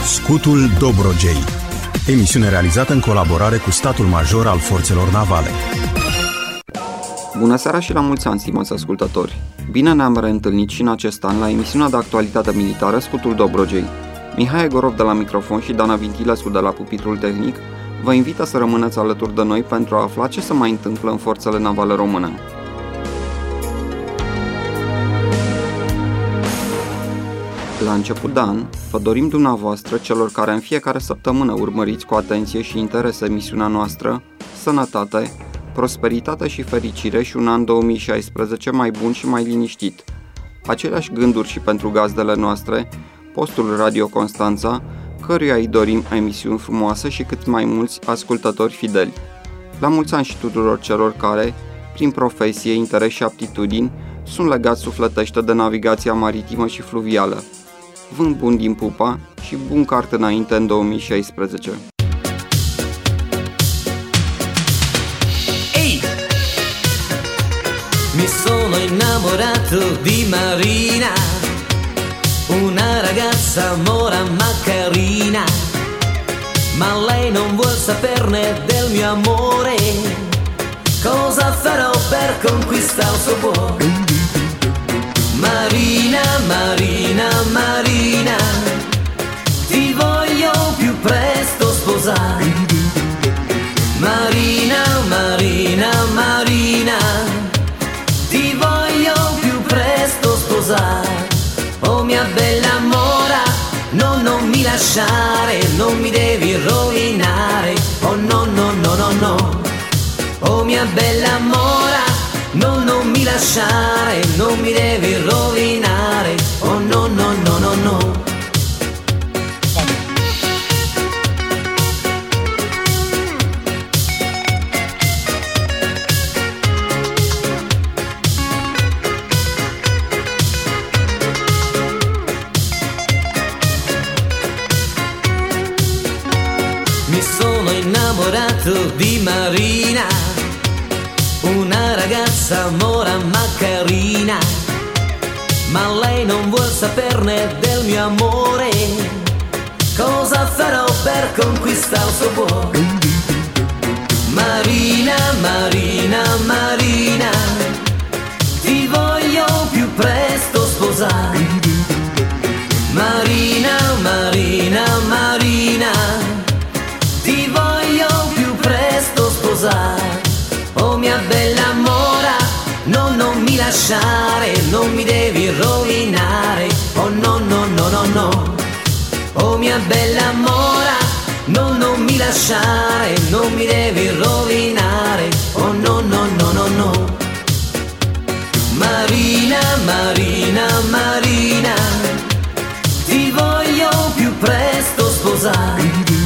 Scutul Dobrogei, emisiune realizată în colaborare cu statul major al forțelor navale. Bună seara și la mulți ani, stimați ascultători! Bine ne-am reîntâlnit și în acest an la emisiunea de actualitate militară Scutul Dobrogei. Mihai Egorov de la microfon și Dana Vintilescu de la pupitrul tehnic vă invită să rămâneți alături de noi pentru a afla ce se mai întâmplă în forțele navale române. La început de an, vă dorim dumneavoastră, celor care în fiecare săptămână urmăriți cu atenție și interes emisiunea noastră, sănătate, prosperitate și fericire și un an 2016 mai bun și mai liniștit. Aceleași gânduri și pentru gazdele noastre, postul Radio Constanța, căruia îi dorim emisiuni frumoase și cât mai mulți ascultători fideli. La mulți ani și tuturor celor care, prin profesie, interes și aptitudini, sunt legați sufletește de navigația maritimă și fluvială. Vânt bun din pupa și bun cart înainte în 2016. Ehi! Mi sono innamorato di Marina, una ragazza mora ma carina, ma lei non vuol saperne del mio amore. Cosa farò per conquistar il suo cuore? Marina, Marina, Marina, ti voglio più presto sposare. Marina, Marina, Marina, ti voglio più presto sposare. Oh mia bella mora, no, non mi lasciare, non mi devi rovinare. Oh no, no, no, no, no. Oh mia bella mora, no, non mi lasciare, non mi devi rovinare. Oh no, no, no, no, no. Mi sono innamorato di Marina, una ragazza mora ma carina, ma lei non vuol saperne del mio amore. Cosa farò per conquistar il suo cuore? Marina, Marina, Marina, ti voglio più presto sposare. Marina, Marina, Marina, ti voglio più presto sposare. Oh mia bella mora, no, non mi lasciare, non mi devi rovinare. Oh no, no, no, no, no. Oh mia bella mora, no, non mi lasciare, non mi devi rovinare. Oh no, no, no, no, no. Marina, Marina, Marina, ti voglio più presto sposare.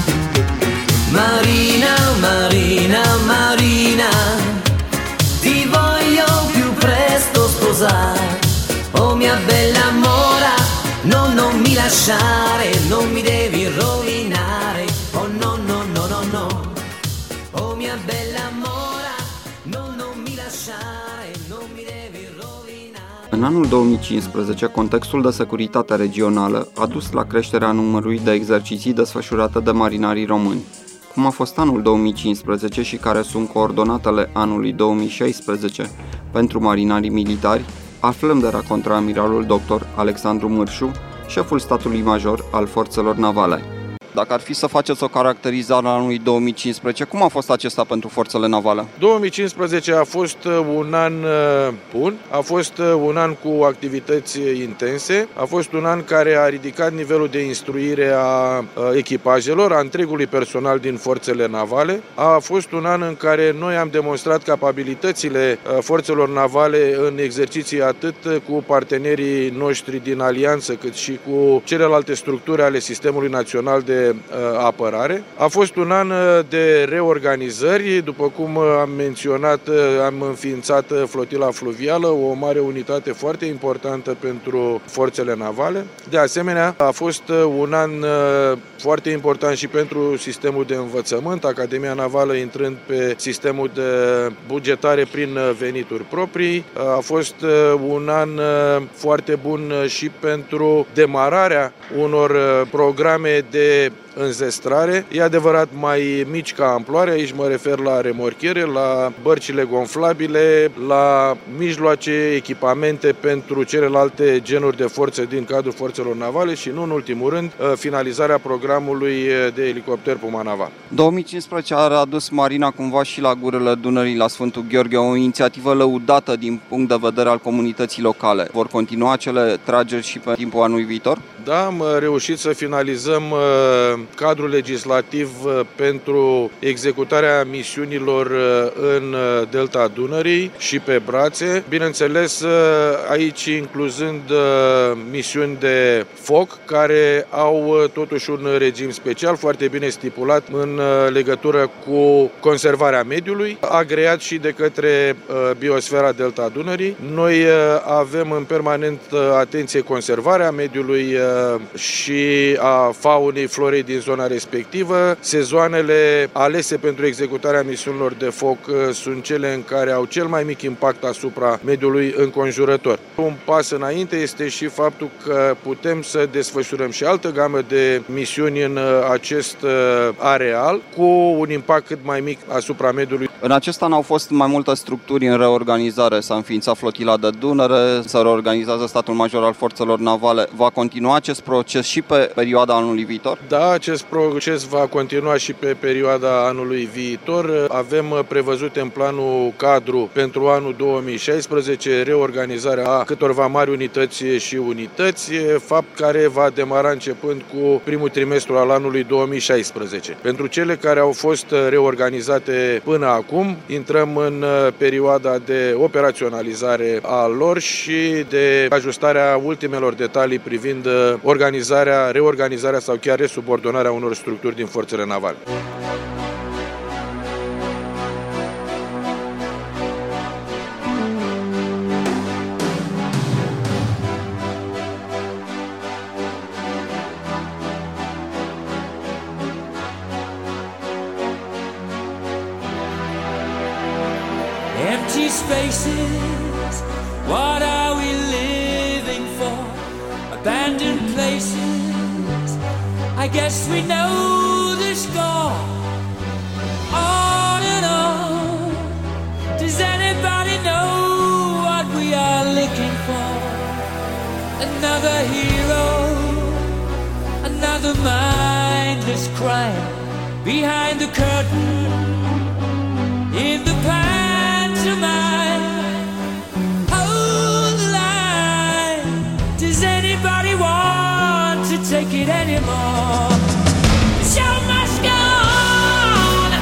Marina, Marina, Marina, ti voglio più presto sposare. Oh mia bella mora, no, non mi lasciare, non mi devi rovinare. Oh no, no, no, no, no. Oh mia bella mora, no, non mi lasciare, non mi devi rovinare. În anul 2015, contextul de securitate regională a dus la creșterea numărului de exerciții desfășurate de marinarii români. Cum a fost anul 2015 și care sunt coordonatele anului 2016 pentru marinarii militari, aflăm de la contraamiralul dr. Alexandru Mârșu, șeful statului major al forțelor navale. Dacă ar fi să faceți o caracterizare a anului 2015, cum a fost acesta pentru forțele navale? 2015 a fost un an bun, a fost un an cu activități intense, a fost un an care a ridicat nivelul de instruire a echipajelor, a întregului personal din forțele navale. A fost un an în care noi am demonstrat capabilitățile forțelor navale în exerciții atât cu partenerii noștri din alianță, cât și cu celelalte structuri ale Sistemului Național de de apărare. A fost un an de reorganizări, după cum am menționat, am înființat flotila fluvială, o mare unitate foarte importantă pentru forțele navale. De asemenea, a fost un an foarte important și pentru sistemul de învățământ, Academia Navală intrând pe sistemul de bugetare prin venituri proprii. A fost un an foarte bun și pentru demararea unor programe de înzestrare, e adevărat mai mici ca amploare, aici mă refer la remorchiere, la bărcile gonflabile, la mijloace, echipamente pentru celelalte genuri de forțe din cadrul forțelor navale și, nu în ultimul rând, finalizarea programului de elicopter Puma naval. 2015 a adus marina cumva și la gurele Dunării, la Sfântul Gheorghe, o inițiativă lăudată din punct de vedere al comunității locale. Vor continua acele trageri și pe timpul anului viitor? Da, am reușit să finalizăm cadrul legislativ pentru executarea misiunilor în Delta Dunării și pe brațe. Bineînțeles, aici incluzând misiuni de foc, care au totuși un regim special foarte bine stipulat în legătură cu conservarea mediului, agreat și de către Biosfera Delta Dunării. Noi avem în permanent atenție conservarea mediului și a faunei, florei din zona respectivă. Sezoanele alese pentru executarea misiunilor de foc sunt cele în care au cel mai mic impact asupra mediului înconjurător. Un pas înainte este și faptul că putem să desfășurăm și altă gamă de misiuni în acest areal cu un impact cât mai mic asupra mediului. În acest an au fost mai multe structuri în reorganizare. S-a înființat flotila de Dunăre, se reorganizează statul major al forțelor navale. Va continua acest proces și pe perioada anului viitor? Da, acest proces va continua și pe perioada anului viitor. Avem prevăzute în planul cadru pentru anul 2016 reorganizarea a câtorva mari unități și unități, fapt care va demara începând cu primul trimestru al anului 2016. Pentru cele care au fost reorganizate până acum, intrăm în perioada de operaționalizare a lor și de ajustarea ultimelor detalii privind reorganizarea sau chiar resubordonarea unor structuri din forțele navale. Empty spaces, what are we living for? Abandoned places, I guess we know the score. On and on, does anybody know what we are looking for? Another hero, another mindless crime behind the curtain, in the pantomime. Hold the line, does anybody want to take it anymore? The show must go on.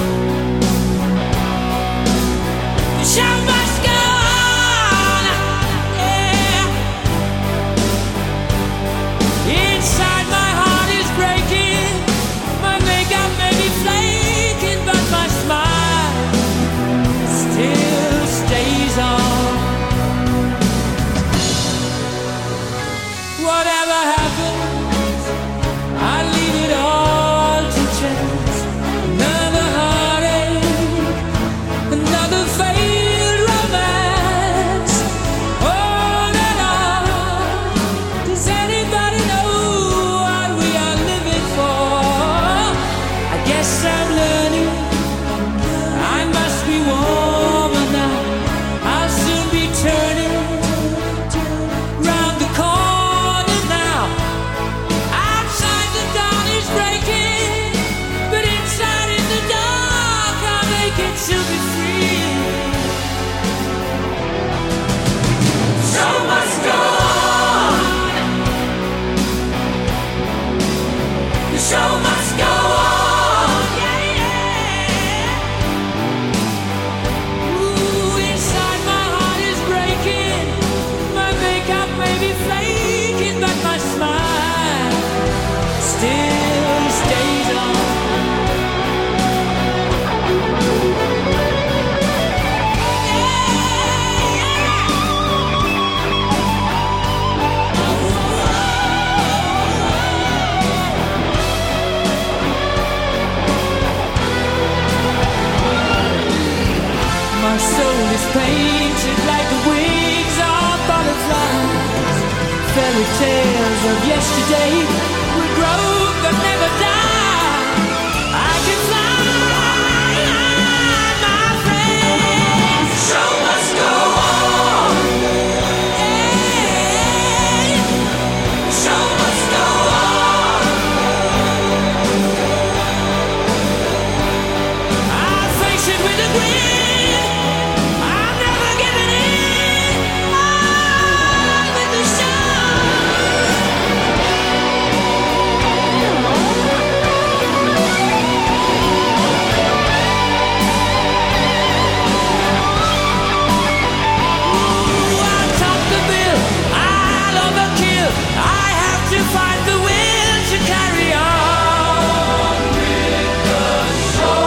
The show must go on. Yeah. Inside my heart is breaking, my makeup may be flaking, but my smile still stays on. Whatever happens, I leave it all to chance. Another heartache, another failed romance. On and on, does anybody know what we are living for? I guess I'm learning, I must be warmer now. I'll soon be turning round the corner now. Outside the dawn is breaking, but inside in the dark I'll make it to be free. Show must go on. The show must go on. Yeah, yeah. Ooh, inside my heart is breaking, my makeup may be flaking, but my smile still of yesterday will grow but never die. I can fly, my friend. Show must go on. Hey, show must go on. I'll face it with a grin. I'm never giving in. On with the show. I'll top the bill, I'll overkill. I have to find the will to carry on with the show.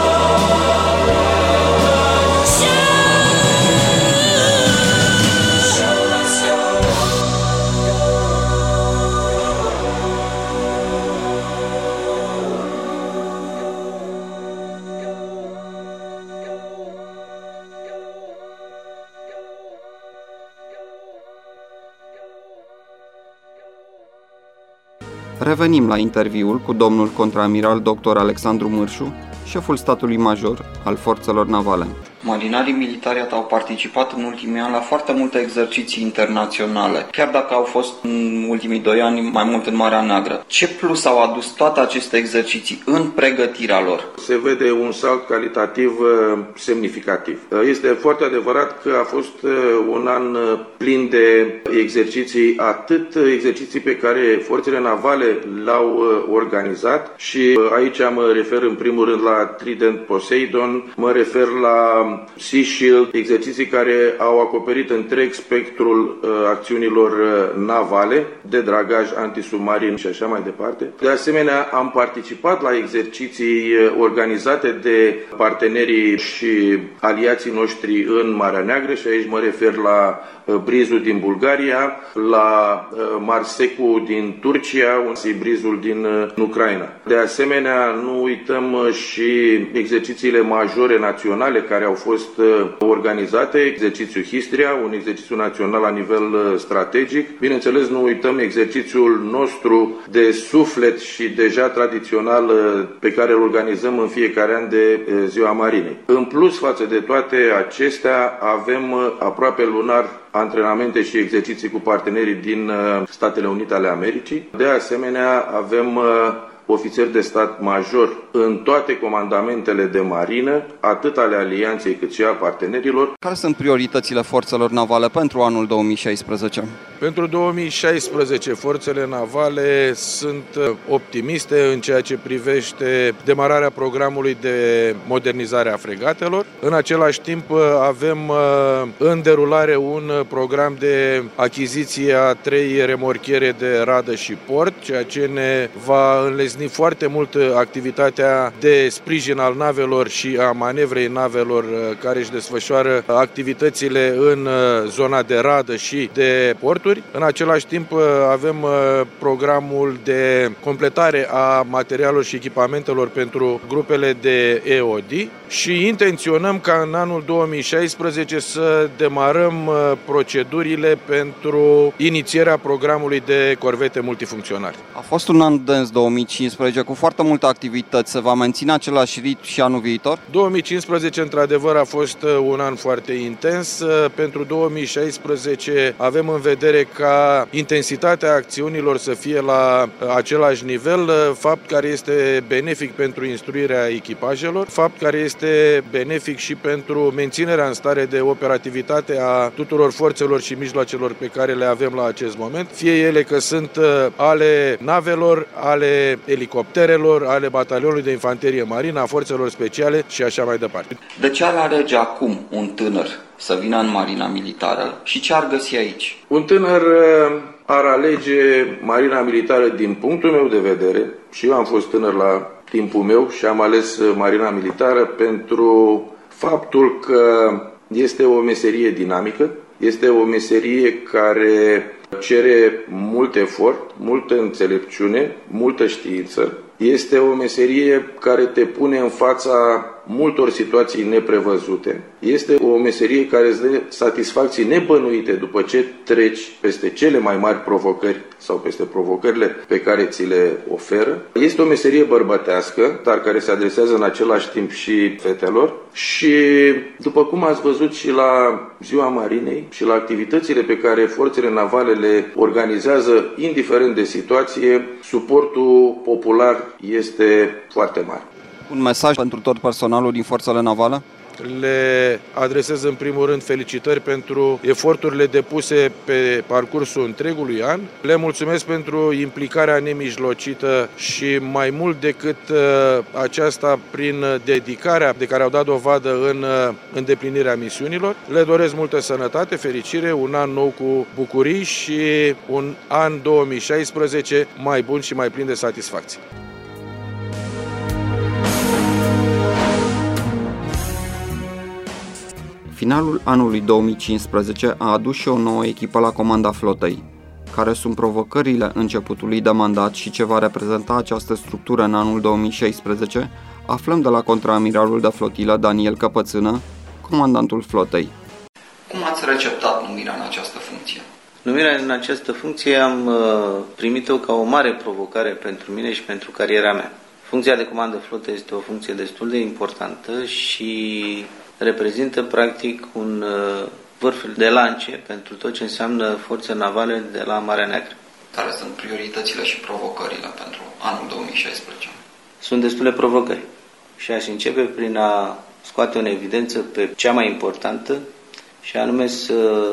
Show must go Revenim la interviul cu domnul contraamiral dr. Alexandru Mârșu, șeful statului major al forțelor navale. Marinarii militari au participat în ultimii ani la foarte multe exerciții internaționale, chiar dacă au fost în ultimii 2 ani mai mult în Marea Neagră. Ce plus au adus toate aceste exerciții în pregătirea lor? Se vede un salt calitativ semnificativ. Este foarte adevărat că a fost un an plin de exerciții, atât exerciții pe care forțele navale le-au organizat și aici mă refer în primul rând la Trident Poseidon, mă refer la Sea Shield, exerciții care au acoperit întreg spectrul acțiunilor navale, de dragaj antisubmarin și așa mai departe. De asemenea, am participat la exerciții organizate de partenerii și aliații noștri în Marea Neagră și aici mă refer la Brizul din Bulgaria, la Marsecu din Turcia, Brizul din Ucraina. De asemenea, nu uităm și exercițiile majore naționale care au fost organizate, exercițiul Histria, un exercițiu național la nivel strategic. Bineînțeles, nu uităm exercițiul nostru de suflet și deja tradițional pe care îl organizăm în fiecare an de Ziua Marinei. În plus, față de toate acestea, avem aproape lunar antrenamente și exerciții cu partenerii din Statele Unite ale Americii. De asemenea, avem ofițeri de stat major în toate comandamentele de marină, atât ale alianței cât și a partenerilor. Care sunt prioritățile forțelor navale pentru anul 2016? Pentru 2016, forțele navale sunt optimiste în ceea ce privește demararea programului de modernizare a fregatelor. În același timp, avem în derulare un program de achiziție a 3 remorchiere de radă și port, ceea ce ne va înlesni foarte mult activitatea de sprijin al navelor și a manevrei navelor care își desfășoară activitățile în zona de radă și de porturi. În același timp avem programul de completare a materialelor și echipamentelor pentru grupele de EOD și intenționăm ca în anul 2016 să demarăm procedurile pentru inițierea programului de corvete multifuncționale. A fost un an dens 2015 cu foarte multe activități. Se va menține același ritm și anul viitor? 2015 într-adevăr a fost un an foarte intens. Pentru 2016 avem în vedere ca intensitatea acțiunilor să fie la același nivel, fapt care este benefic pentru instruirea echipajelor, fapt care este benefic și pentru menținerea în stare de operativitate a tuturor forțelor și mijloacelor pe care le avem la acest moment, fie ele că sunt ale navelor, ale elicopterelor, ale batalionului de infanterie marină, a forțelor speciale și așa mai departe. De ce ar alege acum un tânăr să vină în Marina Militară și ce ar găsi aici? Un tânăr ar alege Marina Militară din punctul meu de vedere, și eu am fost tânăr la timpul meu și am ales Marina Militară pentru faptul că este o meserie dinamică, este o meserie care cere mult efort, multă înțelepciune, multă știință, Este o meserie care te pune în fața multor situații neprevăzute. Este o meserie care îți dă satisfacții nebănuite după ce treci peste cele mai mari provocări sau peste provocările pe care ți le oferă. Este o meserie bărbătească, dar care se adresează în același timp și fetelor și, după cum ați văzut și la Ziua Marinei și la activitățile pe care forțele navale le organizează, indiferent de situație, suportul popular este foarte mare. Un mesaj pentru tot personalul din forțele navale? Le adresez în primul rând felicitări pentru eforturile depuse pe parcursul întregului an. Le mulțumesc pentru implicarea nemijlocită și mai mult decât aceasta prin dedicarea de care au dat dovadă în îndeplinirea misiunilor. Le doresc multă sănătate, fericire, un an nou cu bucurii și un an 2016 mai bun și mai plin de satisfacții. Finalul anului 2015 a adus și o nouă echipă la comanda flotei. Care sunt provocările începutului de mandat și ce va reprezenta această structură în anul 2016, aflăm de la contraamiralul de flotilă Daniel Căpățână, comandantul flotei. Cum ați receptat numirea în această funcție? Numirea în această funcție am primit-o ca o mare provocare pentru mine și pentru cariera mea. Funcția de comandă flotă este o funcție destul de importantă și reprezintă practic un vârf de lance pentru tot ce înseamnă forțe navale de la Marea Neagră. Care sunt prioritățile și provocările pentru anul 2016? Sunt destule provocări și aș începe prin a scoate în evidență pe cea mai importantă și anume să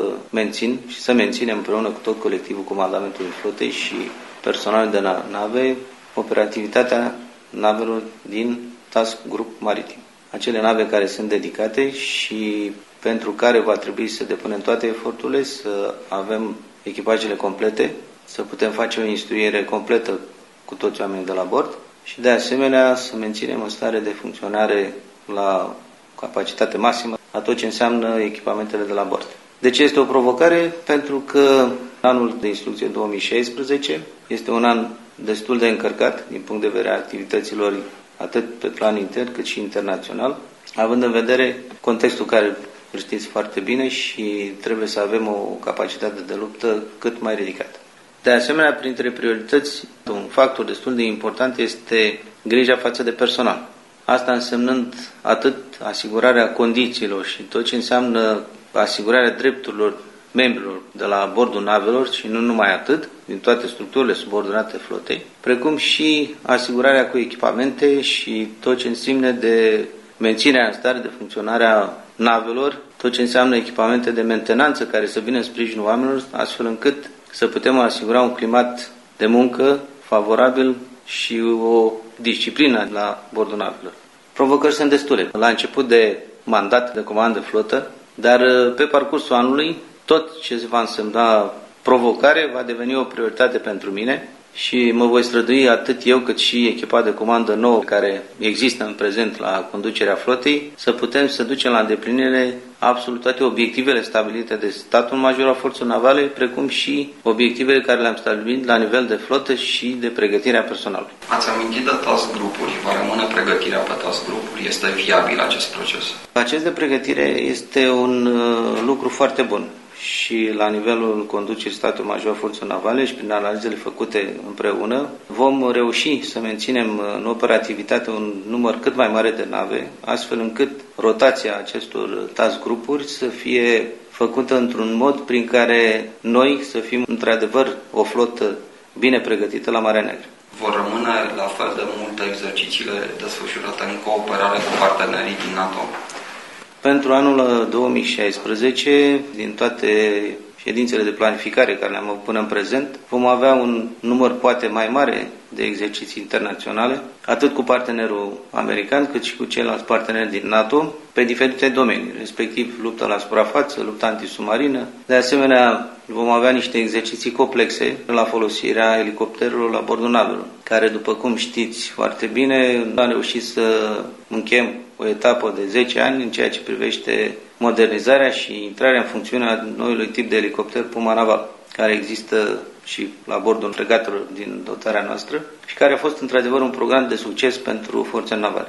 menținem împreună cu tot colectivul comandamentului flotei și personal de nave operativitatea navelor din Task Group Maritim. Acele nave care sunt dedicate și pentru care va trebui să depunem toate eforturile, să avem echipajele complete, să putem face o instruire completă cu toți oamenii de la bord și de asemenea să menținem o stare de funcționare la capacitate maximă a tot ce înseamnă echipamentele de la bord. De ce este o provocare? Pentru că anul de instrucție 2016 este un an destul de încărcat din punct de vedere a activităților atât pe plan intern cât și internațional, având în vedere contextul care îl știți foarte bine și trebuie să avem o capacitate de luptă cât mai ridicată. De asemenea, printre priorități, un factor destul de important este grija față de personal. Asta însemnând atât asigurarea condițiilor și tot ce înseamnă asigurarea drepturilor membrilor de la bordul navelor și nu numai atât, din toate structurile subordonate flotei, precum și asigurarea cu echipamente și tot ce înseamnă de menținerea în stare de funcționare a navelor, tot ce înseamnă echipamente de mentenanță care să vină în sprijinul oamenilor, astfel încât să putem asigura un climat de muncă favorabil și o disciplină la bordul navelor. Provocări sunt destule. La început de mandat de comandă flotă, dar pe parcursul anului, tot ce se va însemna provocare va deveni o prioritate pentru mine și mă voi strădui atât eu cât și echipa de comandă nouă care există în prezent la conducerea flotei să putem să ducem la îndeplinire absolut toate obiectivele stabilite de statul major al forțelor navale, precum și obiectivele care le-am stabilit la nivel de flotă și de pregătirea personalului. Ați amintit de task grupuri, va rămâne pregătirea pe task grupuri? Este viabil acest proces? Acest de pregătire este un lucru foarte bun. Și la nivelul conducerii statului major al forțelor navale și prin analizele făcute împreună vom reuși să menținem în operativitate un număr cât mai mare de nave, astfel încât rotația acestor task grupuri să fie făcută într-un mod prin care noi să fim într-adevăr o flotă bine pregătită la Marea Neagră. Vor rămâne la fel de multe exercițiile desfășurate în cooperare cu partenerii din NATO? Pentru anul 2016, din toate ședințele de planificare care le-am avut până în prezent, vom avea un număr poate mai mare de exerciții internaționale, atât cu partenerul american, cât și cu ceilalți parteneri din NATO, pe diferite domenii, respectiv lupta la suprafață, lupta antisubmarină. De asemenea, vom avea niște exerciții complexe la folosirea elicopterelor la bordul navelor, care, după cum știți foarte bine, am reușit să încheiem o etapă de 10 ani în ceea ce privește modernizarea și intrarea în funcțiune a noului tip de elicopter Puma naval, care există și la bordul fregatelor din dotarea noastră și care a fost într-adevăr un program de succes pentru forțele navale.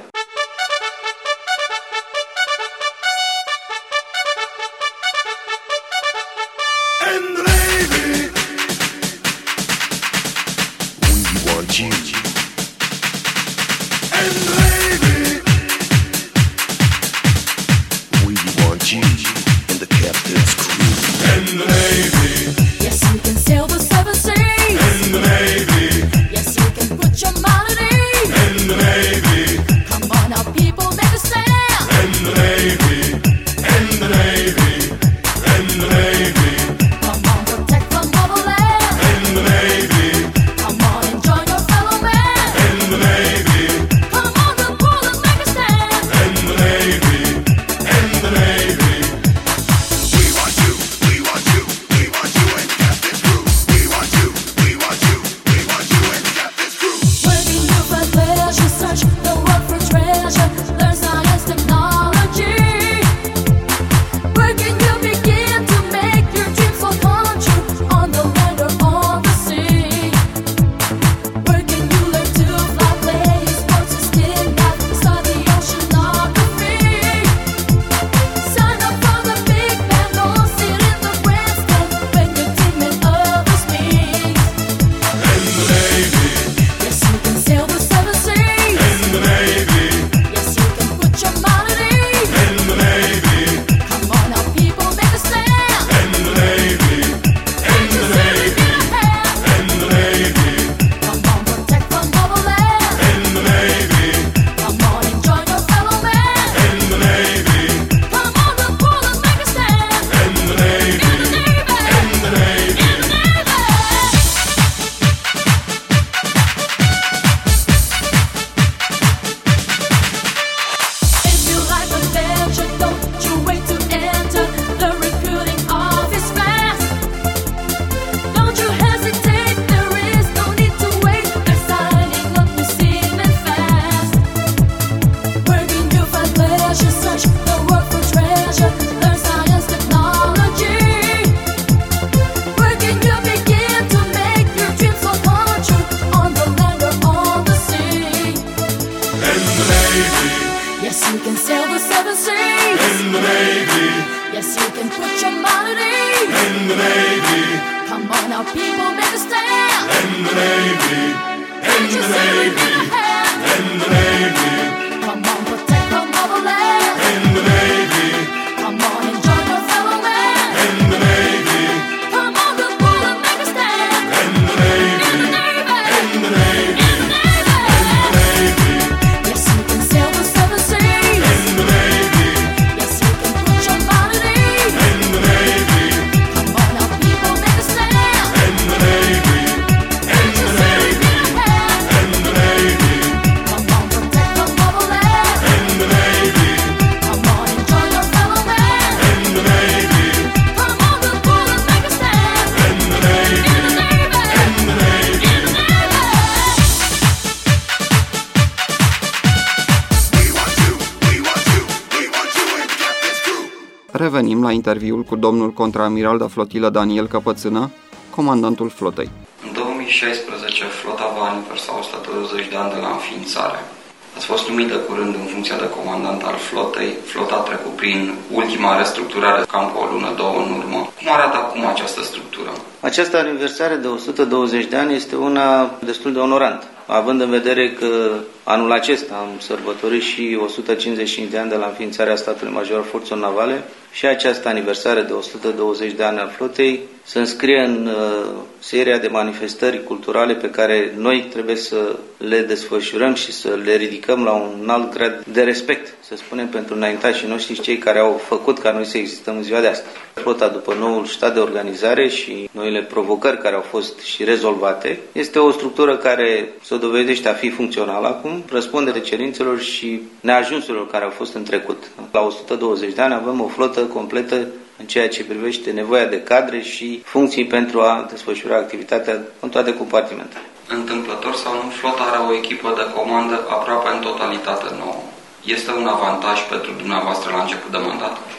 Revenim la interviul cu domnul contraamiral de flotilă Daniel Căpățână, comandantul flotei. În 2016, flota va aniversa 120 de ani de la înființare. Ați fost numit de curând în funcția de comandant al flotei. Flota a trecut prin ultima restructurare, cam cu o lună, două în urmă. Cum arată acum această structură? Această aniversare de 120 de ani este una destul de onorantă, având în vedere că anul acesta am sărbătorit și 155 de ani de la înființarea statului major al forțelor navale și această aniversare de 120 de ani al flotei se înscrie în seria de manifestări culturale pe care noi trebuie să le desfășurăm și să le ridicăm la un alt grad de respect, să spunem, pentru înaintașii noștri, cei care au făcut ca noi să existăm în ziua de astăzi. Flota, după noul stat de organizare și noile provocări care au fost și rezolvate, este o structură care se dovedește a fi funcțională acum, răspunde de cerințelor și neajunsurilor care au fost în trecut. La 120 de ani avem o flotă completă în ceea ce privește nevoia de cadre și funcții pentru a desfășura activitatea în toate compartimentele. Întâmplător sau nu, flota are o echipă de comandă aproape în totalitate nouă. Este un avantaj pentru dumneavoastră la început de mandat?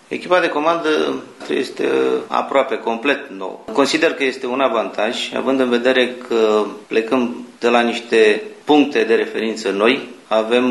Echipa de comandă este aproape complet nouă. Consider că este un avantaj, având în vedere că plecăm de la niște puncte de referință noi, avem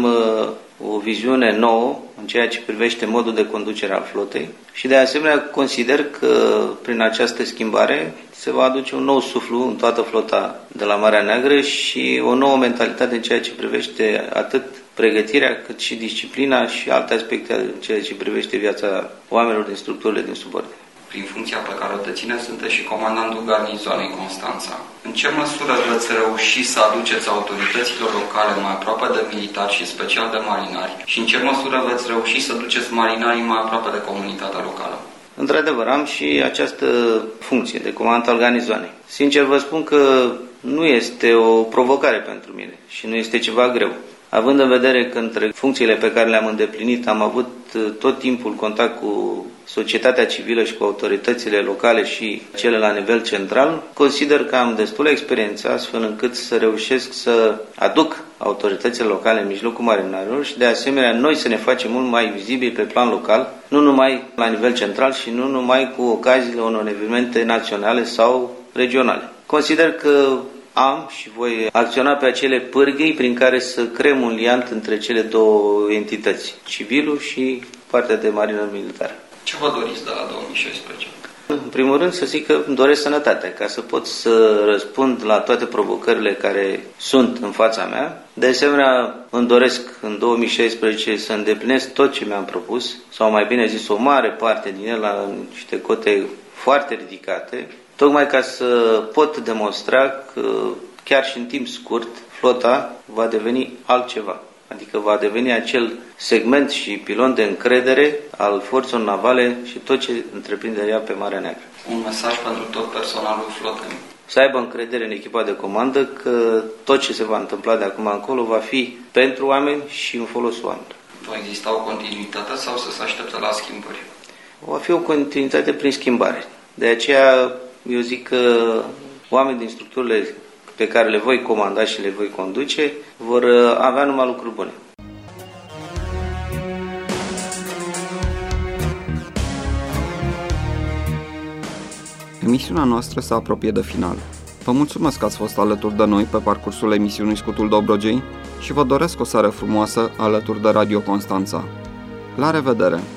o viziune nouă în ceea ce privește modul de conducere al flotei și de asemenea consider că prin această schimbare se va aduce un nou suflu în toată flota de la Marea Neagră și o nouă mentalitate în ceea ce privește atât pregătirea cât și disciplina și alte aspecte în ceea ce privește viața oamenilor din structurile din subordine. Prin funcția pe care o dețineți, sunteți și comandantul garnizoanei Constanța. În ce măsură veți reuși să aduceți autorităților locale mai aproape de militari și special de marinari? Și în ce măsură veți reuși să duceți marinarii mai aproape de comunitatea locală? Într-adevăr, am și această funcție de comandant al garnizoanei. Sincer vă spun că nu este o provocare pentru mine și nu este ceva greu. Având în vedere că între funcțiile pe care le-am îndeplinit am avut tot timpul contact cu societatea civilă și cu autoritățile locale și cele la nivel central, consider că am destulă experiență astfel încât să reușesc să aduc autoritățile locale în mijlocul marinarilor și de asemenea noi să ne facem mult mai vizibili pe plan local, nu numai la nivel central și nu numai cu ocaziile unor evenimente naționale sau regionale. Consider că am și voi acționa pe acele pârghii prin care să creăm un liant între cele două entități, civilul și partea de marină militară. Ce vă doriți de la 2016? În primul rând să zic că îmi doresc sănătate, ca să pot să răspund la toate provocările care sunt în fața mea. De asemenea, îmi doresc în 2016 să îndeplinesc tot ce mi-am propus, sau mai bine zis o mare parte din el la niște cote foarte ridicate, tocmai ca să pot demonstra că chiar și în timp scurt flota va deveni altceva. Adică va deveni acel segment și pilon de încredere al forțelor navale și tot ce întreprinde ea pe Marea Neagră. Un mesaj pentru tot personalul flotei. Să aibă încredere în echipa de comandă că tot ce se va întâmpla de acum încolo va fi pentru oameni și în folosul oamenilor. Va exista o continuitate sau să se aștepte la schimbări? Va fi o continuitate prin schimbare. De aceea eu zic că oamenii din structurile pe care le voi comanda și le voi conduce vor avea numai lucruri bune. Emisiunea noastră se apropie de final. Vă mulțumesc că ați fost alături de noi pe parcursul emisiunii Scutul Dobrogei și vă doresc o seară frumoasă alături de Radio Constanța. La revedere!